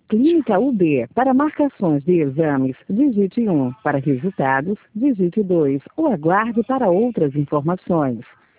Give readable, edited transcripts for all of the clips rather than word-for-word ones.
Clínica UB. Para marcações de exames, digite 1. Para resultados, digite 2. Ou aguarde para outras informações.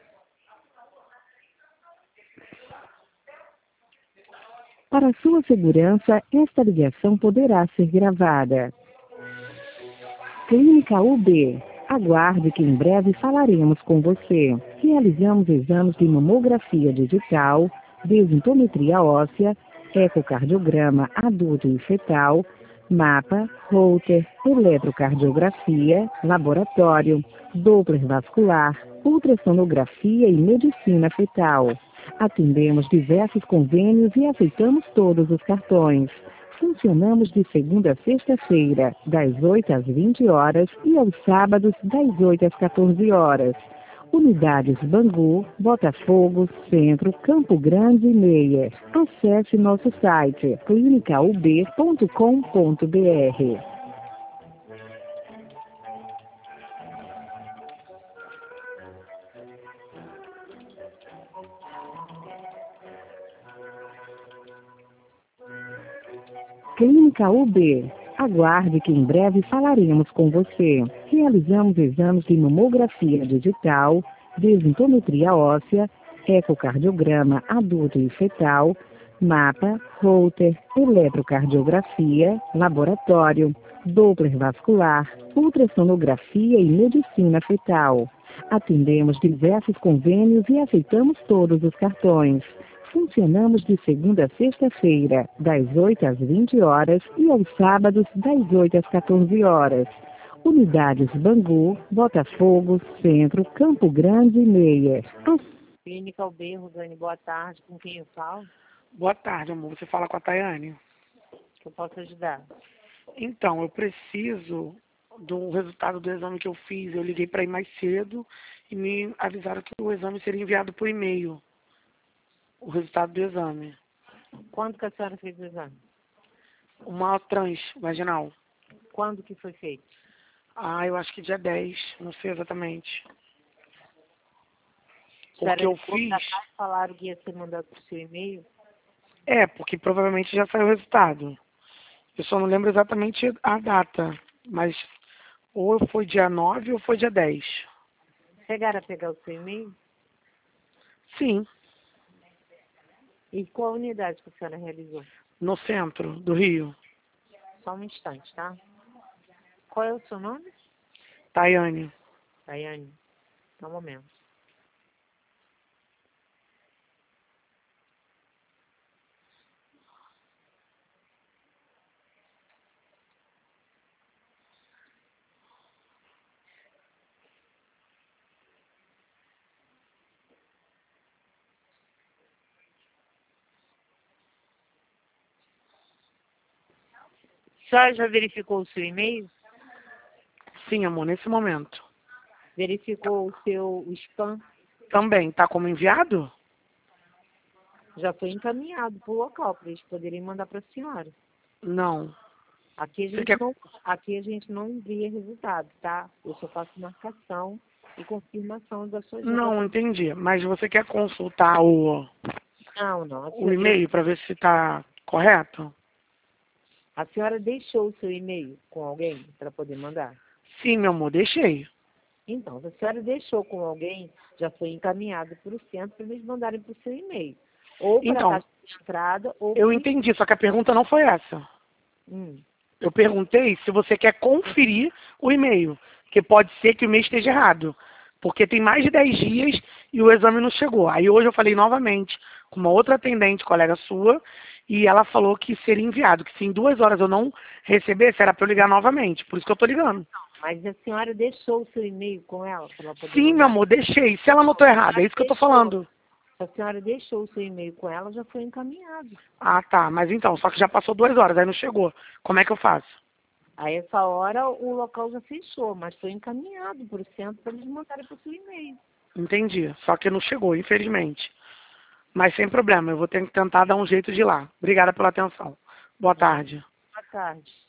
Para sua segurança, esta ligação poderá ser gravada. Clínica UB. Aguarde que em breve falaremos com você. Realizamos exames de mamografia digital, densitometria óssea, ecocardiograma adulto e fetal, mapa, Holter, eletrocardiografia, laboratório, Doppler vascular, ultrassonografia e medicina fetal. Atendemos diversos convênios e aceitamos todos os cartões. Funcionamos de segunda a sexta-feira, das 8 às 20 horas e aos sábados, das 8 às 14 horas. Unidades Bangu, Botafogo, Centro, Campo Grande e Meier. Acesse nosso site clinicaub.com.br. Clínica UB. Aguarde que em breve falaremos com você. Realizamos exames de mamografia digital, densitometria óssea, ecocardiograma adulto e fetal, mapa, Holter, eletrocardiografia, laboratório, Doppler vascular, ultrassonografia e medicina fetal. Atendemos diversos convênios e aceitamos todos os cartões. Funcionamos de segunda a sexta-feira, das 8 às 20 horas e aos sábados, das 8 às 14 horas. Unidades Bangu, Botafogo, Centro, Campo Grande e Meier. Clínica UB, Rosane, boa tarde. Com quem eu falo? Boa tarde, amor. Você fala com a Tayane. Que eu posso ajudar? Então, eu preciso do resultado do exame que eu fiz. Eu liguei para ir mais cedo e me avisaram que o exame seria enviado por e-mail. O resultado do exame. Quando que a senhora fez o exame? Uma transvaginal. Quando que foi feito? Eu acho que dia 10, não sei exatamente. Espera, Porque eu fiz... Falaram que ia ser mandado para o seu e-mail? Porque provavelmente já saiu o resultado. Eu só não lembro exatamente a data, mas ou foi dia 9 ou foi dia 10. Chegaram a pegar o seu e-mail? Sim, E qual unidade que a senhora realizou? no centro do Rio. Só um instante, tá? Qual é o seu nome? Tayane. Daiane. Só um momento. A senhora já verificou o seu e-mail? Sim, amor, nesse momento. Verificou o seu spam? Também, tá como enviado? Já foi encaminhado para o local, para eles poderem mandar para a senhora. Não. Aqui a gente não envia resultado, tá? Eu só faço marcação e confirmação das suas Não, entendi. Mas você quer consultar o Não. o e-mail para ver se está correto? A senhora deixou o seu e-mail com alguém para poder mandar? Sim, meu amor, deixei. Então, se a senhora deixou com alguém, já foi encaminhado para o centro para eles mandarem para o seu e-mail. Ou para a taxa de entrada, ou... Eu entendi, só que a pergunta não foi essa. Eu perguntei se você quer conferir o e-mail, que pode ser que o e-mail esteja errado, porque tem mais de 10 dias e o exame não chegou. Aí hoje eu falei novamente com uma outra atendente, colega sua, e ela falou que seria enviado, que se em 2 horas eu não recebesse, era para eu ligar novamente, por isso que eu estou ligando. Mas a senhora deixou o seu e-mail com ela? Para ela poder Sim, mandar? meu amor, deixei. Se ela anotou errado, é isso que eu estou falando. Se a senhora deixou o seu e-mail com ela, já foi encaminhado. Ah, tá. Mas então, só que já passou 2 horas, aí não chegou. Como é que eu faço? A essa hora o local já fechou, mas foi encaminhado para o centro para eles mandarem para o seu e-mail. Entendi. Só que não chegou, infelizmente. Mas sem problema, eu vou ter que tentar dar um jeito de ir lá. Obrigada pela atenção. Boa tarde. Boa tarde.